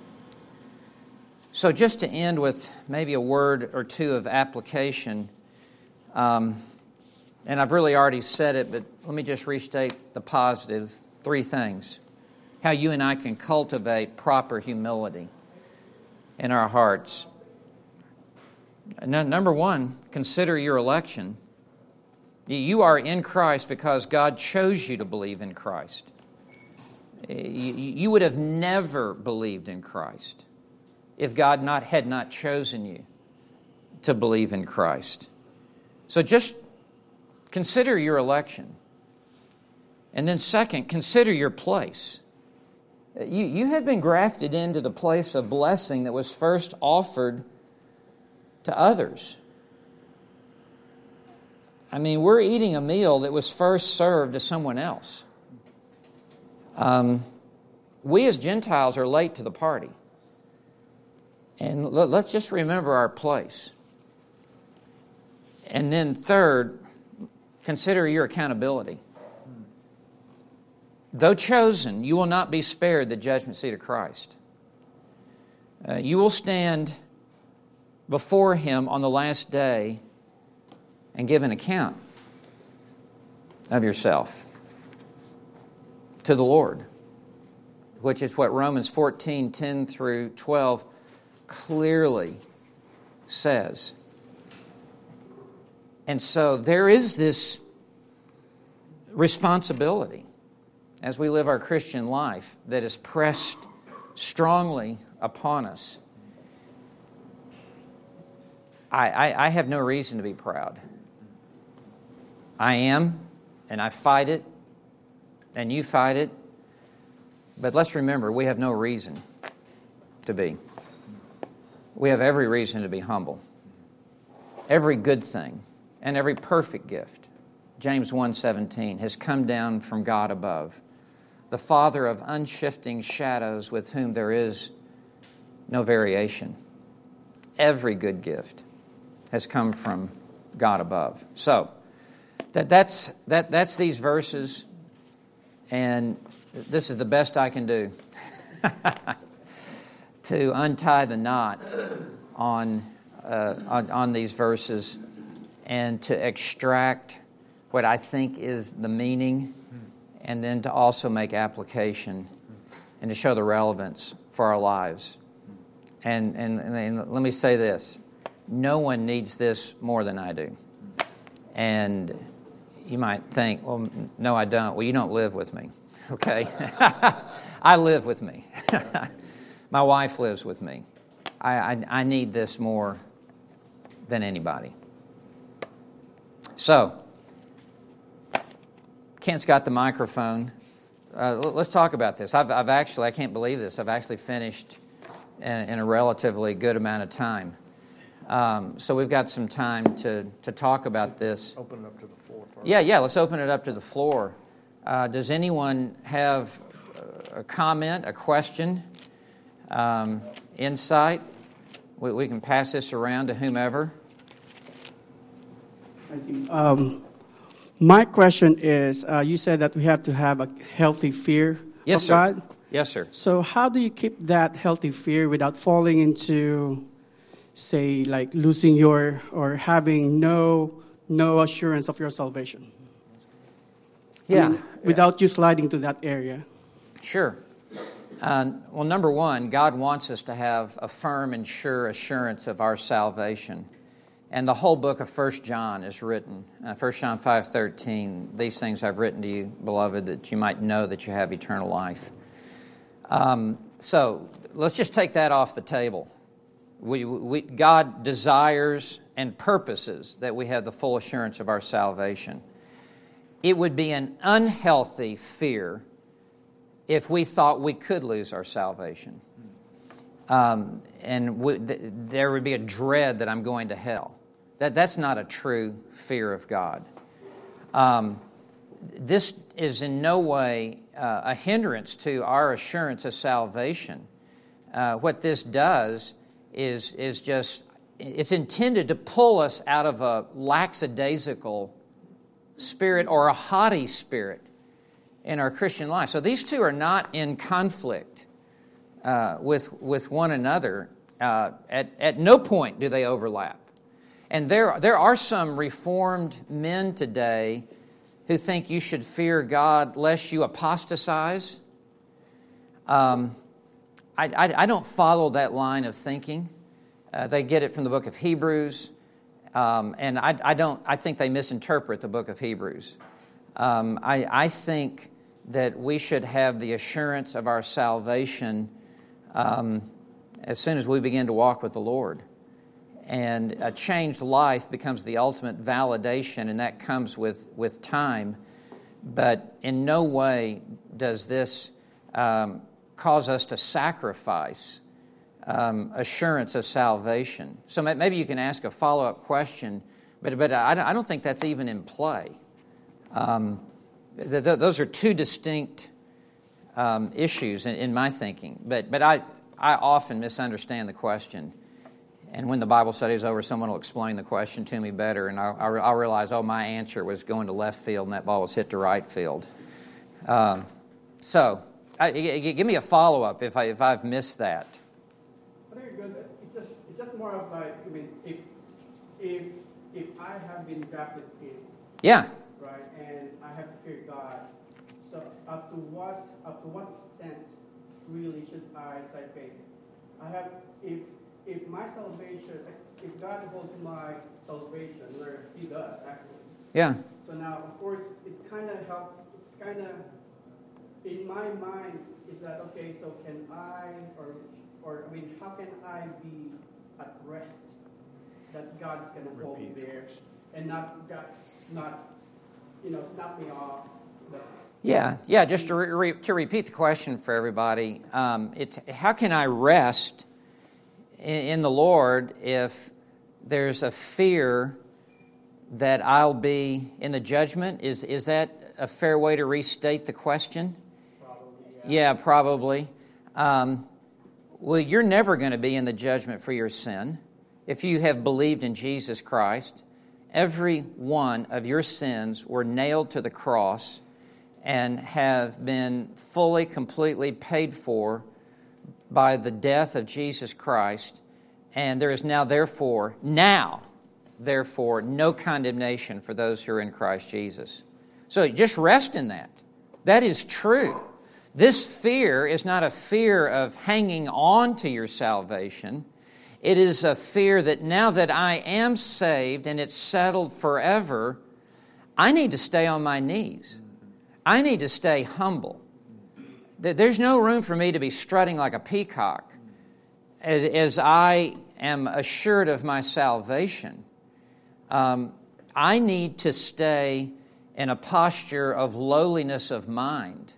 So just to end with maybe a word or two of application, um, and I've really already said it, but let me just restate the positive three things. How you and I can cultivate proper humility in our hearts. Number one, consider your election. You are in Christ because God chose you to believe in Christ. You would have never believed in Christ if God not had not chosen you to believe in Christ. So just consider your election. And then second, consider your place. You, you have been grafted into the place of blessing that was first offered to others. I mean, we're eating a meal that was first served to someone else. Um, we as Gentiles are late to the party. And let's just remember our place. And then third, consider your accountability. Though chosen, you will not be spared the judgment seat of Christ. Uh, you will stand before Him on the last day and give an account of yourself to the Lord, which is what Romans fourteen, ten through twelve clearly says. And so there is this responsibility as we live our Christian life that is pressed strongly upon us. I, I, I have no reason to be proud. I am, and I fight it, and you fight it. But let's remember, we have no reason to be. We have every reason to be humble. Every good thing and every perfect gift, James one seventeen, has come down from God above, the Father of unshifting shadows, with whom there is no variation. Every good gift has come from God above. So, that, that's, that, that's these verses, and this is the best I can do to untie the knot on, uh, on, on these verses and to extract what I think is the meaning, and then to also make application and to show the relevance for our lives. And, and, and let me say this. No one needs this more than I do. And you might think, well, no, I don't. Well, you don't live with me, okay? I live with me. My wife lives with me. I, I, I need this more than anybody. So, Kent's got the microphone. Uh, let's talk about this. I've, I've actually, I can't believe this, I've actually finished in, in a relatively good amount of time. Um, so we've got some time to, to talk about this. Open it up to the floor first. Yeah, yeah, let's open it up to the floor. Uh, does anyone have a comment, a question, um, insight? We, we can pass this around to whomever. I think, um, my question is, uh, you said that we have to have a healthy fear yes, of sir. God. Yes, sir. So how do you keep that healthy fear without falling into, say, like losing your, or having no no assurance of your salvation? Yeah. I mean, without you sliding to that area. Sure. Uh, well, number one, God wants us to have a firm and sure assurance of our salvation. And the whole book of First John is written. Uh, First John five thirteen, these things I've written to you, beloved, that you might know that you have eternal life. Um, so let's just take that off the table. We, we, God desires and purposes that we have the full assurance of our salvation. It would be an unhealthy fear if we thought we could lose our salvation. Um, and we, th- there would be a dread that I'm going to hell. That, that's not a true fear of God. Um, this is in no way uh, a hindrance to our assurance of salvation. Uh, what this does is, is just, it's intended to pull us out of a lackadaisical spirit or a haughty spirit in our Christian life. So these two are not in conflict uh, with, with one another. Uh, at, at no point do they overlap. And there, there are some Reformed men today who think you should fear God lest you apostatize. Um, I, I, I don't follow that line of thinking. Uh, they get it from the book of Hebrews. Um, and I, I don't. I think they misinterpret the book of Hebrews. Um, I, I think that we should have the assurance of our salvation um, as soon as we begin to walk with the Lord. And a changed life becomes the ultimate validation, and that comes with, with time. But in no way does this um, cause us to sacrifice um, assurance of salvation. So maybe you can ask a follow-up question, but, but I, I don't think that's even in play. Um, th- th- those are two distinct um, issues in, in my thinking. But, but I, I often misunderstand the question. And when the Bible study is over, someone will explain the question to me better, and I'll, I'll realize, oh, my answer was going to left field, and that ball was hit to right field. Um, so, I, give me a follow-up if, I, if I've missed that. I think you're good. It's just, it's just more of like, I mean, if, if, if I have been drafted in, yeah, right, and I have to fear God, so up to what, up to what extent really should I say, okay, I have, if, If my salvation, if God holds my salvation, where He does actually. Yeah. So now, of course, it kind of helps. It's kind of in my mind is that okay? So can I, or or I mean, how can I be at rest that God's going to hold me there and not God, not you know, snap me off? The, yeah, yeah. Just to re- to repeat the question for everybody, um, it's how can I rest in the Lord if there's a fear that I'll be in the judgment? Is is that a fair way to restate the question? Probably, yeah. Yeah, probably. Um, well, you're never going to be in the judgment for your sin if you have believed in Jesus Christ. Every one of your sins were nailed to the cross and have been fully, completely paid for by the death of Jesus Christ, and there is now therefore, now, therefore, no condemnation for those who are in Christ Jesus. So just rest in that. That is true. This fear is not a fear of hanging on to your salvation. It is a fear that now that I am saved and it's settled forever, I need to stay on my knees. I need to stay humble. There's no room for me to be strutting like a peacock as, as I am assured of my salvation. Um, I need to stay in a posture of lowliness of mind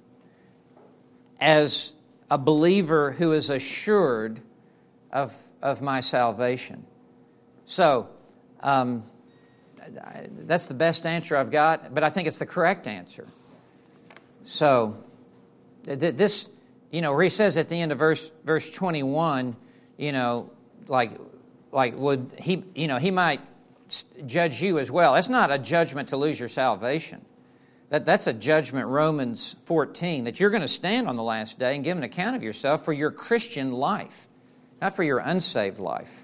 as a believer who is assured of, of my salvation. So, um, that's the best answer I've got, but I think it's the correct answer. So, this, you know, where he says at the end of verse verse twenty-one, you know, like, like would he, you know, he might judge you as well. That's not a judgment to lose your salvation. That that's a judgment, Romans fourteen, that you're going to stand on the last day and give an account of yourself for your Christian life, not for your unsaved life.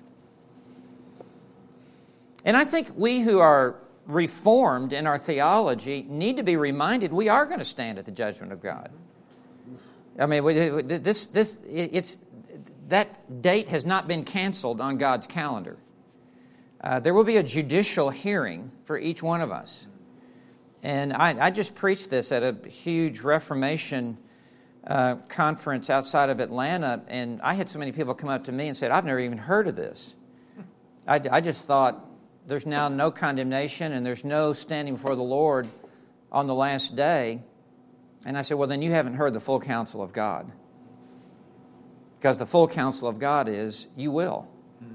And I think we who are reformed in our theology need to be reminded we are going to stand at the judgment of God. I mean, this this it's that date has not been canceled on God's calendar. Uh, there will be a judicial hearing for each one of us. And I, I just preached this at a huge Reformation uh, conference outside of Atlanta, and I had so many people come up to me and said, I've never even heard of this. I, I just thought there's now no condemnation and there's no standing before the Lord on the last day. And I said, well, then you haven't heard the full counsel of God. Because the full counsel of God is, you will.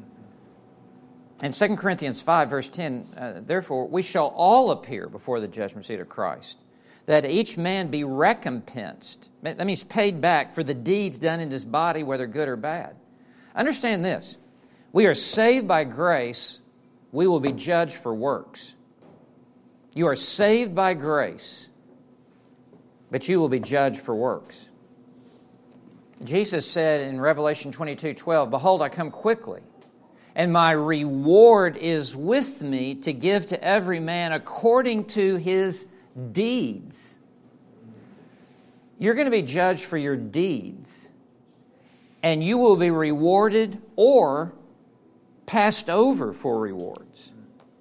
In Second Corinthians five, verse ten, uh, therefore, we shall all appear before the judgment seat of Christ, that each man be recompensed. That means paid back for the deeds done in his body, whether good or bad. Understand this. We are saved by grace. We will be judged for works. You are saved by grace, but you will be judged for works. Jesus said in Revelation twenty-two twelve, behold, I come quickly, and my reward is with me to give to every man according to his deeds. You're going to be judged for your deeds, and you will be rewarded or passed over for rewards.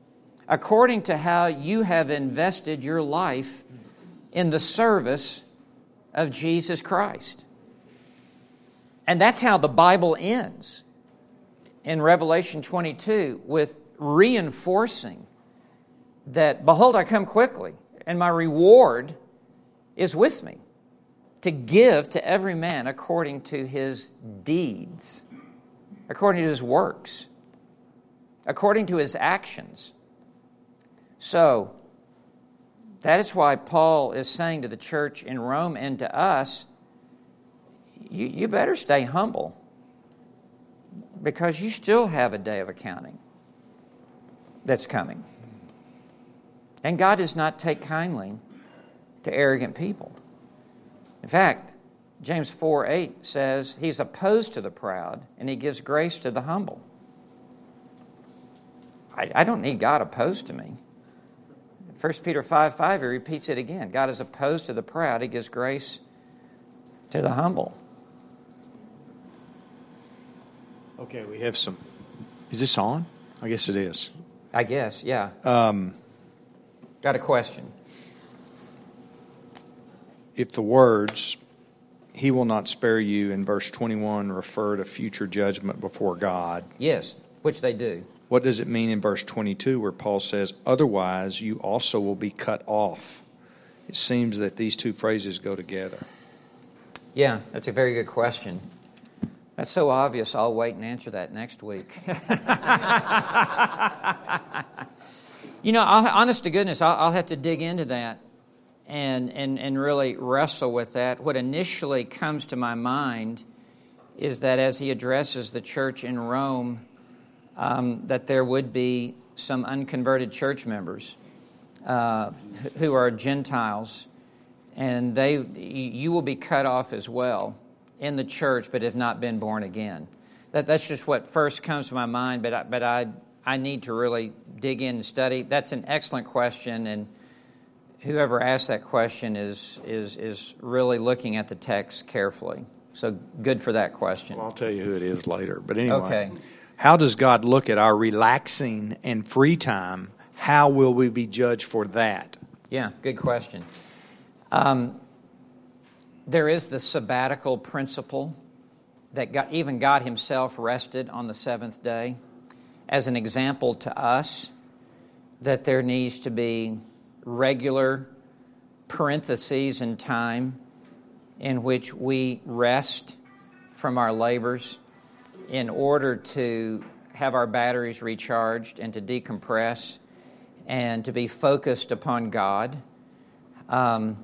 according to how you have invested your life in the service of Jesus Christ. And that's how the Bible ends in Revelation twenty-two, with reinforcing that, behold, I come quickly, and my reward is with me, to give to every man according to his deeds, according to his works, according to his actions. So, that is why Paul is saying to the church in Rome and to us, you, you better stay humble, because you still have a day of accounting that's coming. And God does not take kindly to arrogant people. In fact, James four eight says He's opposed to the proud and He gives grace to the humble. I, I don't need God opposed to me. First Peter five five, He repeats it again. God is opposed to the proud. He gives grace to the humble. Okay, we have some. Is this on? I guess it is. I guess, yeah. Um, Got a question. If the words, He will not spare you, in verse twenty-one, refer to future judgment before God. Yes, which they do. What does it mean in verse twenty-two, where Paul says, otherwise you also will be cut off? It seems that these two phrases go together. Yeah, that's a very good question. That's so obvious, I'll wait and answer that next week. You know, I'll, honest to goodness, I'll, I'll have to dig into that and, and, and really wrestle with that. What initially comes to my mind is that as he addresses the church in Rome, um, that there would be some unconverted church members uh, who are Gentiles, and they you will be cut off as well in the church, but have not been born again. That that's just what first comes to my mind. But I, but I I need to really dig in and study. That's an excellent question, and whoever asked that question is is is really looking at the text carefully. So good for that question. Well, I'll tell you who it is later. But anyway, okay. How does God look at our relaxing and free time? How will we be judged for that? Yeah, good question. Um, there is the sabbatical principle that God, even God Himself rested on the seventh day as an example to us that there needs to be regular parentheses in time in which we rest from our labors in order to have our batteries recharged and to decompress and to be focused upon God. Um,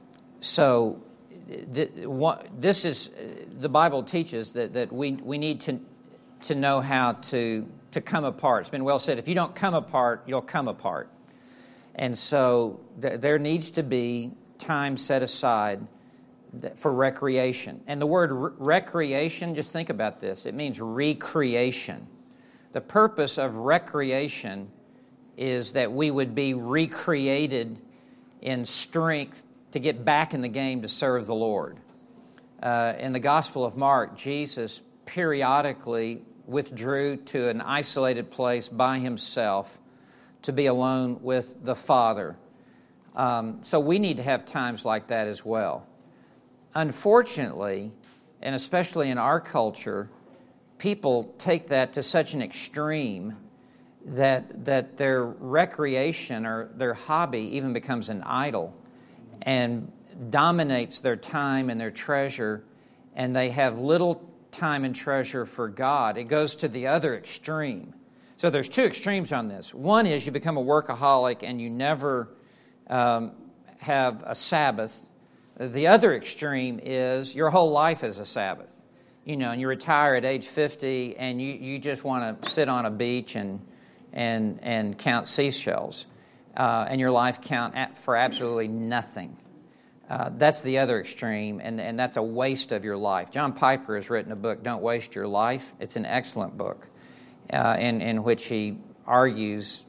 so th- what, this is, the Bible teaches that, that we, we need to, to know how to, to come apart. It's been well said, if you don't come apart, you'll come apart. And so th- there needs to be time set aside for recreation. And the word re- recreation, just think about this. It means recreation. The purpose of recreation is that we would be recreated in strength to get back in the game to serve the Lord. Uh, in the Gospel of Mark, Jesus periodically withdrew to an isolated place by Himself to be alone with the Father. Um, so we need to have times like that as well. Unfortunately, and especially in our culture, people take that to such an extreme that that their recreation or their hobby even becomes an idol and dominates their time and their treasure, and they have little time and treasure for God. It goes to the other extreme. So there's two extremes on this. One is you become a workaholic and you never um, have a Sabbath. The other extreme is your whole life is a Sabbath. You know, and you retire at age fifty and you, you just want to sit on a beach and and and count seashells. Uh, and your life count at, for absolutely nothing. Uh, that's the other extreme, and, and that's a waste of your life. John Piper has written a book, Don't Waste Your Life. It's an excellent book uh, in, in which he argues,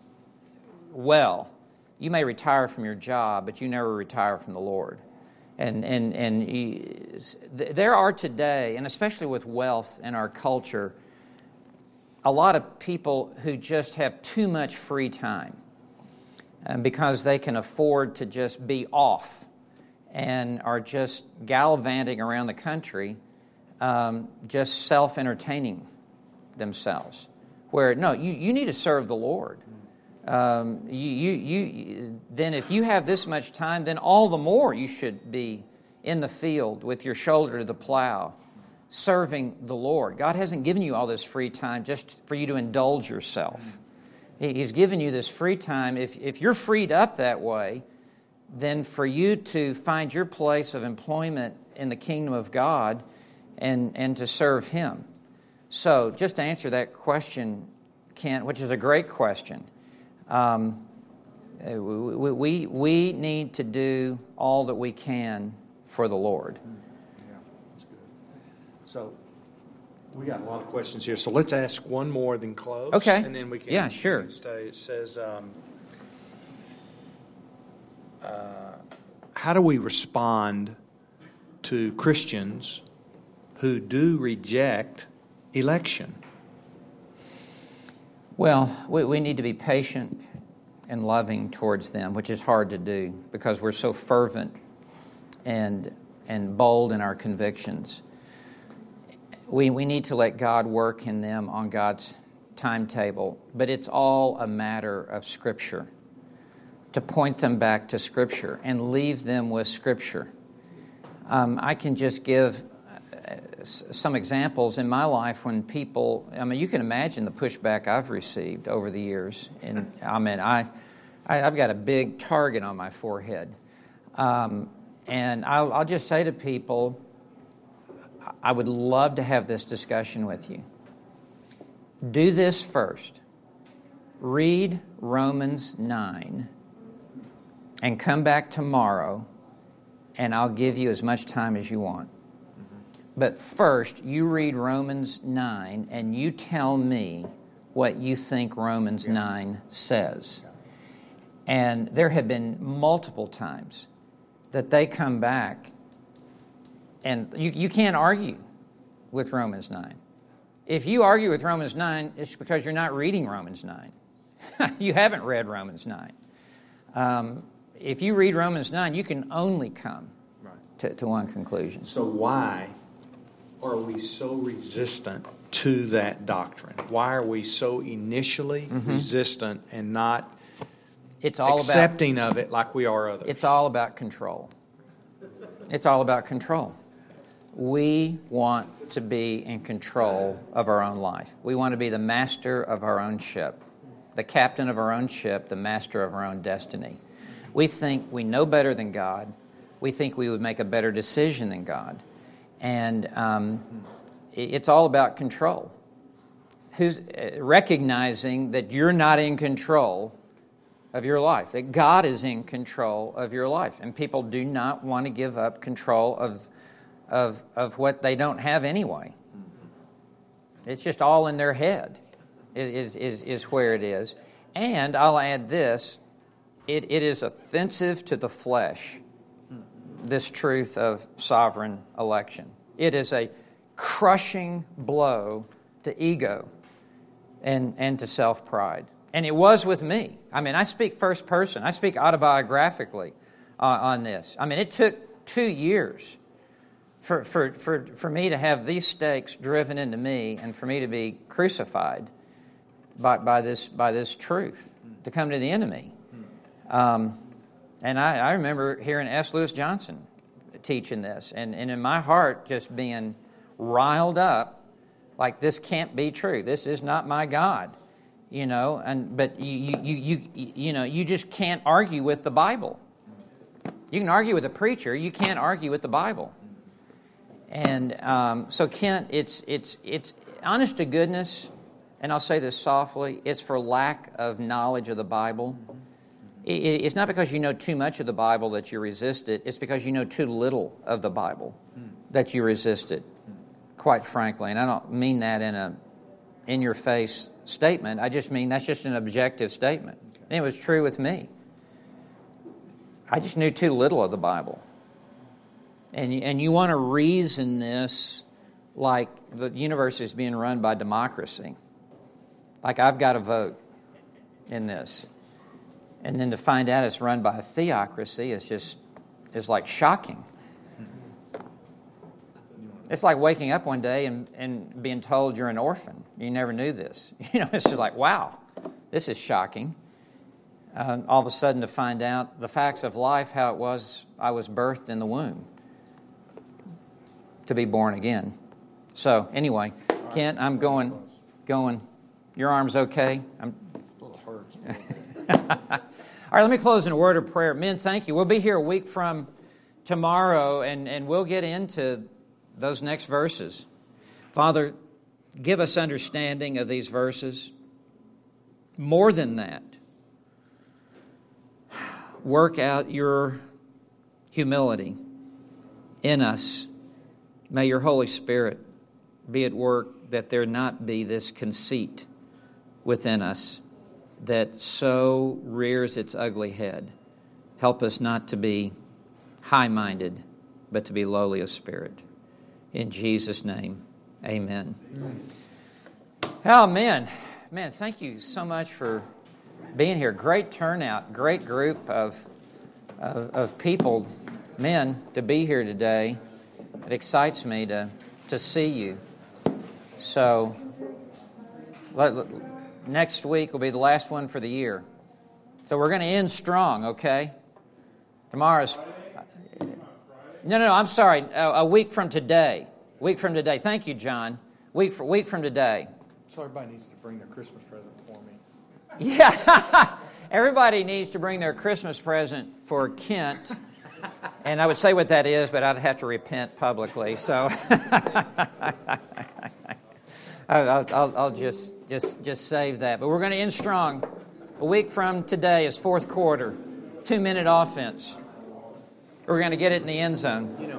well, you may retire from your job, but you never retire from the Lord. And and and he, there are today, and especially with wealth in our culture, a lot of people who just have too much free time. and because they can afford to just be off and are just gallivanting around the country, um, just self-entertaining themselves. Where, no, you, you need to serve the Lord. Um, you, you, you, then if you have this much time, then all the more you should be in the field with your shoulder to the plow, serving the Lord. God hasn't given you all this free time just for you to indulge yourself. He's given you this free time. If, if you're freed up that way, then for you to find your place of employment in the kingdom of God and, and to serve Him. So just to answer that question, Kent, which is a great question, um, we, we, we need to do all that we can for the Lord. Yeah, that's good. So we got a lot of questions here. So let's ask one more, then close. Okay. And then we can, yeah, sure. we can stay. It says, um, uh, how do we respond to Christians who do reject election? Well, we, we need to be patient and loving towards them, which is hard to do because we're so fervent and and bold in our convictions. We we need to let God work in them on God's timetable, but it's all a matter of Scripture. To point them back to Scripture and leave them with Scripture. Um, I can just give some examples in my life when people, I mean, you can imagine the pushback I've received over the years. And I mean, I, I, I've got a big target on my forehead. Um, and I'll, I'll just say to people, I would love to have this discussion with you. Do this first. Read Romans nine and come back tomorrow, and I'll give you as much time as you want. But first, you read Romans nine, and you tell me what you think Romans nine says. And there have been multiple times that they come back, and you, you can't argue with Romans nine. If you argue with Romans nine, it's because you're not reading Romans nine. You haven't read Romans nine. Um, if you read Romans nine, you can only come right. to, to one conclusion. So why are we so resistant to that doctrine? Why are we so initially mm-hmm. resistant and not it's all accepting about, of it like we are others? It's all about control. It's all about control. We want to be in control of our own life. We want to be the master of our own ship, the captain of our own ship, the master of our own destiny. We think we know better than God. We think we would make a better decision than God. And um, it's all about control. Who's uh, recognizing that you're not in control of your life, that God is in control of your life. And people do not want to give up control of, of, of what they don't have anyway. It's just all in their head is, is, is where it is. And I'll add this, it, it is offensive to the flesh, this truth of sovereign election. It is a crushing blow to ego and, and to self-pride. And it was with me. I mean, I speak first person. I speak autobiographically uh, on this. I mean, it took two years for, for, for, for me to have these stakes driven into me and for me to be crucified by, by, this, by this truth, to come to the end of me. Um, and I, I remember hearing S. Lewis Johnson teaching this, and, and in my heart just being riled up, like this can't be true. This is not my God, you know. And but you you you you, you know you just can't argue with the Bible. You can argue with a preacher, you can't argue with the Bible. And um, so, Kent, it's it's it's honest to goodness, and I'll say this softly, it's for lack of knowledge of the Bible. It's not because you know too much of the Bible that you resist it. It's because you know too little of the Bible that you resist it, quite frankly. And I don't mean that in a in-your-face statement. I just mean that's just an objective statement. And it was true with me. I just knew too little of the Bible. And you, and you want to reason this like the universe is being run by democracy. Like I've got to vote in this. And then to find out it's run by a theocracy is just, is like shocking. It's like waking up one day and, and being told you're an orphan. You never knew this. You know, it's just like, wow, this is shocking. Uh, all of a sudden to find out the facts of life, how it was I was birthed in the womb to be born again. So anyway, Kent, I'm going, going. Your arm's okay? I'm A little hurts. All right, let me close in a word of prayer. Men, thank you. We'll be here a week from tomorrow, and, and we'll get into those next verses. Father, give us understanding of these verses. More than that, work out your humility in us. May your Holy Spirit be at work, that there not be this conceit within us that so rears its ugly head. Help us not to be high-minded, but to be lowly of spirit. In Jesus' name, amen. Amen. Oh, man. Man, thank you so much for being here. Great turnout, great group of, of, of people, men, to be here today. It excites me to, to see you. So, let, let, next week will be the last one for the year. So we're going to end strong, okay? Tomorrow's... No, no, no, I'm sorry. A, a week from today. Week from today. Thank you, John. Week, for, week from today. So everybody needs to bring their Christmas present for me. Yeah. Everybody needs to bring their Christmas present for Kent. And I would say what that is, but I'd have to repent publicly. So I'll, I'll, I'll just, just, just save that. But we're going to end strong. A week from today is fourth quarter. Two-minute offense. We're going to get it in the end zone.